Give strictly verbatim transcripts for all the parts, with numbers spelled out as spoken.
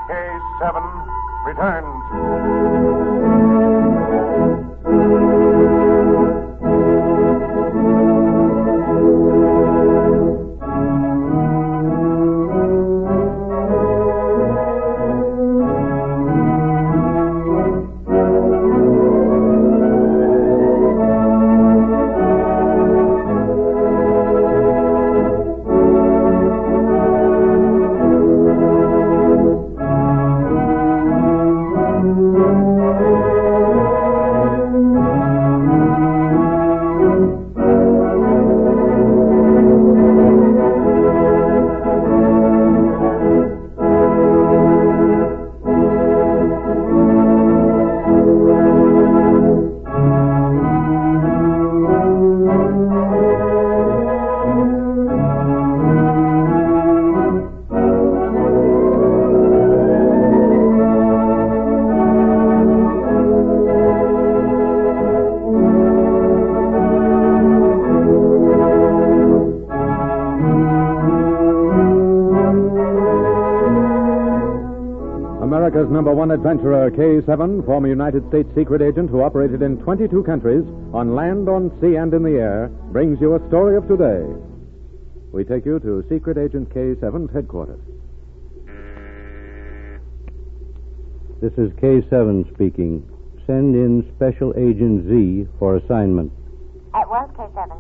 K seven returns. America's number one adventurer, K seven, former United States secret agent who operated in twenty-two countries, on land, on sea, and in the air, brings you a story of today. We take you to Secret Agent K seven's headquarters. This is K seven speaking. Send in Special Agent Z for assignment. At once, K seven.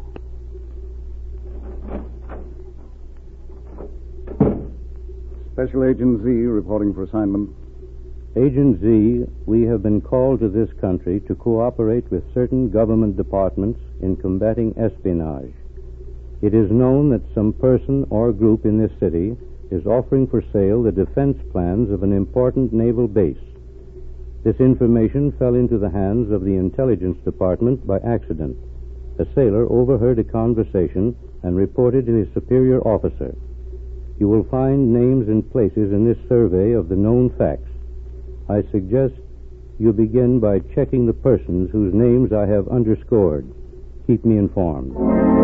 Special Agent Z reporting for assignment. Agent Z, we have been called to this country to cooperate with certain government departments in combating espionage. It is known that some person or group in this city is offering for sale the defense plans of an important naval base. This information fell into the hands of the Intelligence Department by accident. A sailor overheard a conversation and reported to his superior officer. You will find names and places in this survey of the known facts. I suggest you begin by checking the persons whose names I have underscored. Keep me informed.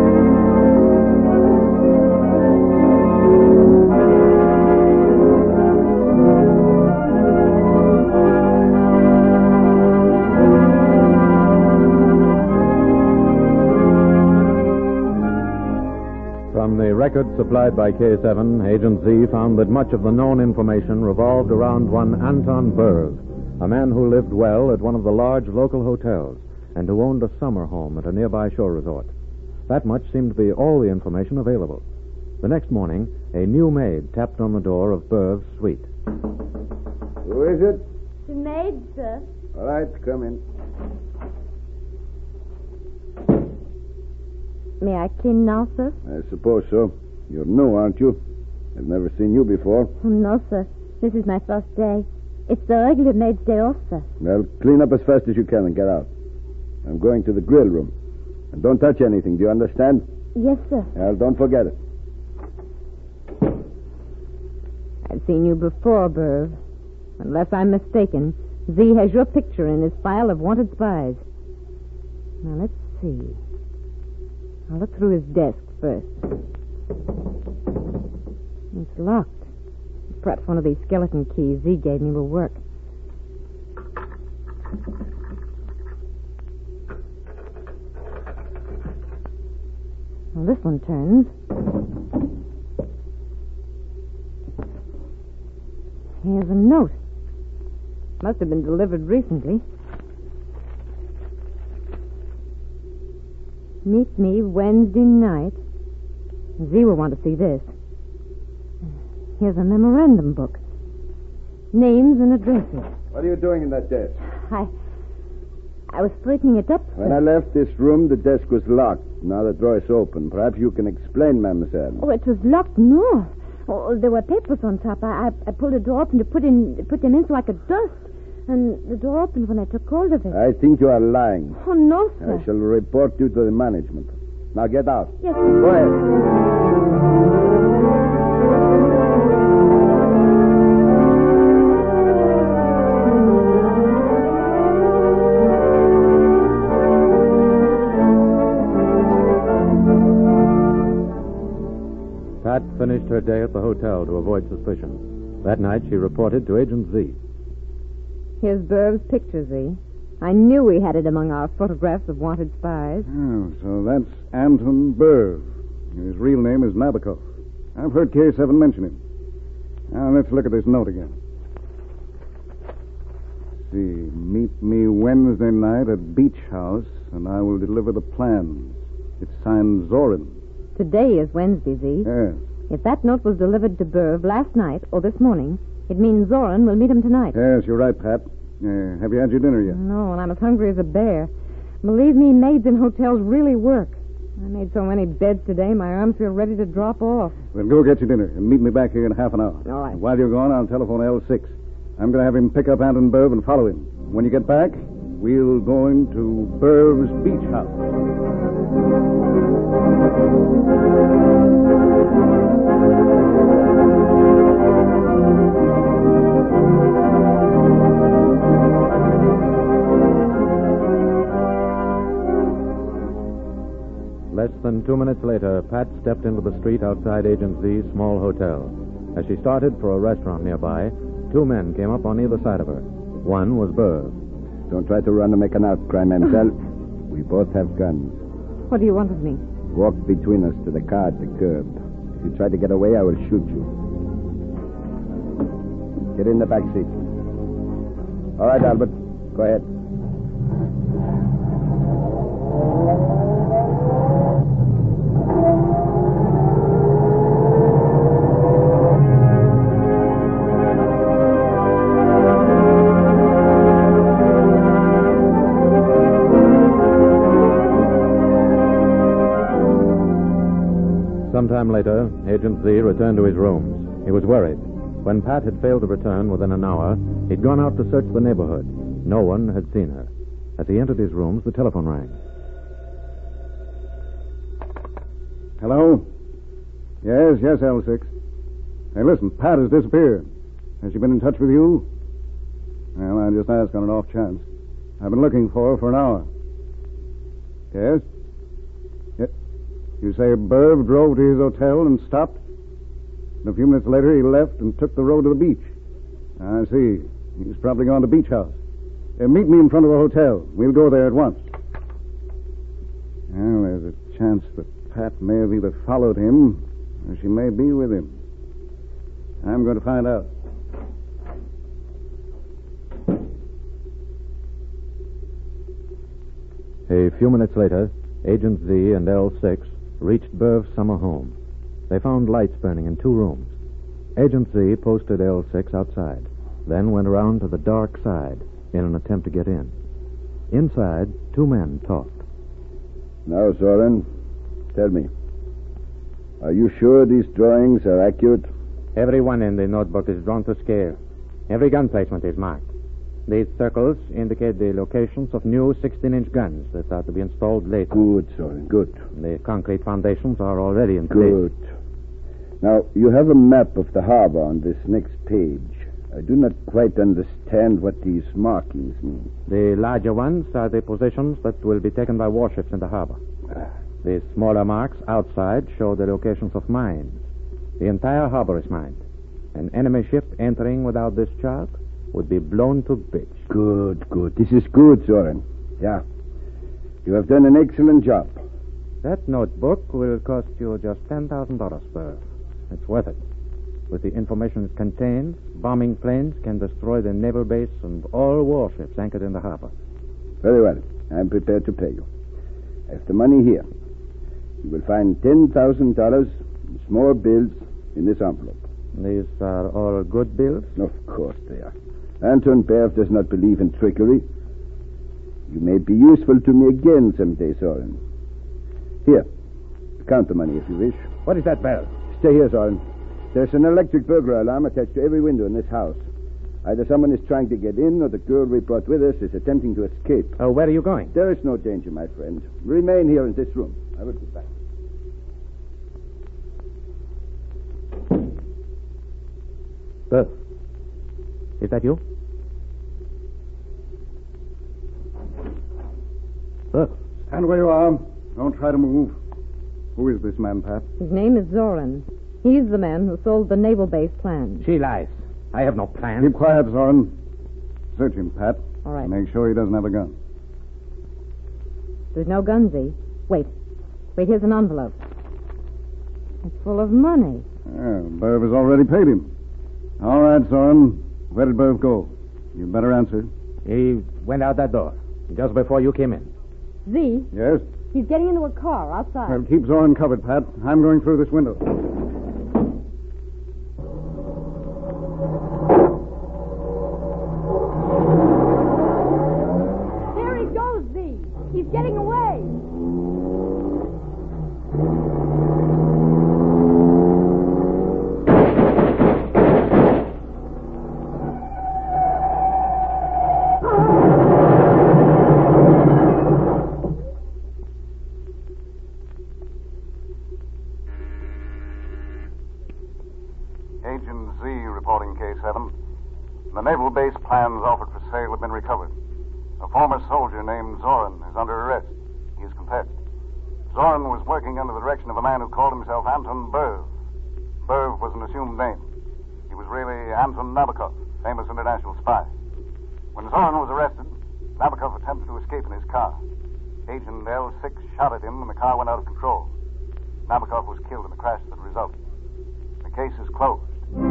From the records supplied by K seven, Agent Z found that much of the known information revolved around one Anton Berg, a man who lived well at one of the large local hotels and who owned a summer home at a nearby shore resort. That much seemed to be all the information available. The next morning, a new maid tapped on the door of Berg's suite. Who is it? The maid, sir. All right, come in. May I clean now, sir? I suppose so. You're new, aren't you? I've never seen you before. Oh, no, sir. This is my first day. It's the regular maid's day off, sir. Well, clean up as fast as you can and get out. I'm going to the grill room. And don't touch anything, do you understand? Yes, sir. Well, don't forget it. I've seen you before, Berg. Unless I'm mistaken, Z has your picture in his file of wanted spies. Now, let's see. I'll look through his desk first. It's locked. Perhaps one of these skeleton keys Z gave me will work. Well, this one turns. Here's a note. Must have been delivered recently. Meet me Wednesday night. Z will want to see this. Here's a memorandum book. Names and addresses. What are you doing in that desk? I... I was straightening it up, sir. When I left this room, the desk was locked. Now the drawer is open. Perhaps you can explain, mademoiselle. Oh, it was locked, no. Oh, there were papers on top. I, I, I pulled the door open to put in put them in so I could dust. And the door opened when I took hold of it. I think you are lying. Oh, no, sir. I shall report you to the management. Now get out. Yes, sir. Go ahead. Pat finished her day at the hotel to avoid suspicion. That night, she reported to Agent Z. Here's Burb's picture, Z. I knew we had it among our photographs of wanted spies. Oh, so that's Anton Burv. His real name is Nabokov. I've heard K seven mention him. Now, let's look at this note again. See, meet me Wednesday night at Beach House, and I will deliver the plans. It's signed Zorin. Today is Wednesday, Z. Yes. If that note was delivered to Burv last night or this morning, it means Zorin will meet him tonight. Yes, you're right, Pat. Uh, have you had your dinner yet? No, and I'm as hungry as a bear. Believe me, maids in hotels really work. I made so many beds today, my arms feel ready to drop off. Well, go get your dinner and meet me back here in half an hour. All right. And while you're gone, I'll telephone L six. I'm going to have him pick up Anton Burv and follow him. When you get back, we'll go into Burv's beach house. Less than two minutes later, Pat stepped into the street outside Agent Z's small hotel. As she started for a restaurant nearby, two men came up on either side of her. One was Burv. Don't try to run and make an outcry, mademoiselle. We both have guns. What do you want of me? Walk between us to the car at the curb. If you try to get away, I will shoot you. Get in the back seat. All right, Albert. Go ahead. Sometime later, Agent Z returned to his rooms. He was worried. When Pat had failed to return within an hour, he'd gone out to search the neighborhood. No one had seen her. As he entered his rooms, the telephone rang. Hello? Yes, yes, L six. Hey, listen, Pat has disappeared. Has she been in touch with you? Well, I just asked on an off chance. I've been looking for her for an hour. Yes? Yes. You say Burv drove to his hotel and stopped? And a few minutes later, he left and took the road to the beach. I see. He's probably gone to Beach House. Uh, meet me in front of the hotel. We'll go there at once. Well, there's a chance that Pat may have either followed him or she may be with him. I'm going to find out. A few minutes later, Agent Z and L six reached Burv's summer home. They found lights burning in two rooms. Agent Z posted L six outside, then went around to the dark side in an attempt to get in. Inside, two men talked. Now, Zorin, tell me, are you sure these drawings are accurate? Every one in the notebook is drawn to scale. Every gun placement is marked. These circles indicate the locations of new sixteen-inch guns that are to be installed later. Good, Zorin, good. The concrete foundations are already in place. Good. Now, you have a map of the harbor on this next page. I do not quite understand what these markings mean. The larger ones are the positions that will be taken by warships in the harbor. Ah. The smaller marks outside show the locations of mines. The entire harbor is mined. An enemy ship entering without this chart would be blown to bits. Good, good. This is good, Zorin. Yeah. You have done an excellent job. That notebook will cost you just ten thousand dollars, Burr. It's worth it. With the information it contains, bombing planes can destroy the naval base and all warships anchored in the harbor. Very well. I'm prepared to pay you. I have the money here. You will find ten thousand dollars in small bills in this envelope. These are all good bills? Of course they are. Anton Burv does not believe in trickery. You may be useful to me again someday, Zorin. Here. Count the money if you wish. What is that bell? Stay here, Zorin. There's an electric burglar alarm attached to every window in this house. Either someone is trying to get in or the girl we brought with us is attempting to escape. Oh, where are you going? There is no danger, my friend. Remain here in this room. I will be back. Burr, is that you? Burr, stand where you are. Don't try to move. Who is this man, Pat? His name is Zorin. He's the man who sold the naval base plans. She lies. I have no plans. Keep quiet, Soren. Search him, Pat. All right. Make sure he doesn't have a gun. There's no gun, Z. Wait. Wait, here's an envelope. It's full of money. Yeah, Burv has already paid him. All right, Soren. Where did Burv go? You'd better answer. He went out that door just before you came in. Z, Yes? he's getting into a car outside. Well, keep Soren covered, Pat. I'm going through this window. There he goes, Z. He's getting away. Agent Z reporting K seven. The naval base plans offered for sale have been recovered. A former soldier named Zoran is under arrest. He has confessed. Zoran was working under the direction of a man who called himself Anton Burv. Burv was an assumed name. He was really Anton Nabokov, famous international spy. When Zoran was arrested, Nabokov attempted to escape in his car. Agent L six shot at him and the car went out of control. Nabokov was killed in the crash that resulted. The case is closed.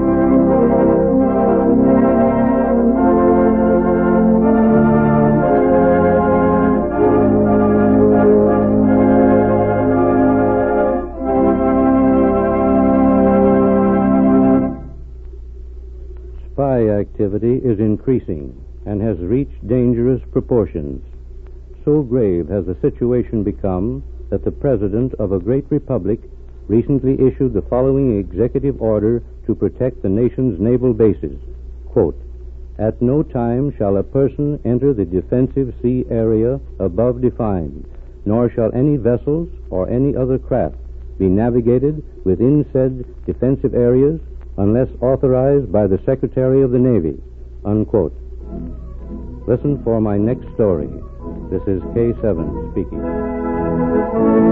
Spy activity is increasing and has reached dangerous proportions. So grave has the situation become that the President of a great republic recently issued the following executive order to protect the nation's naval bases. Quote, "At no time shall a person enter the defensive sea area above defined, nor shall any vessels or any other craft be navigated within said defensive areas unless authorized by the Secretary of the Navy." Unquote. Listen for my next story. This is K seven speaking.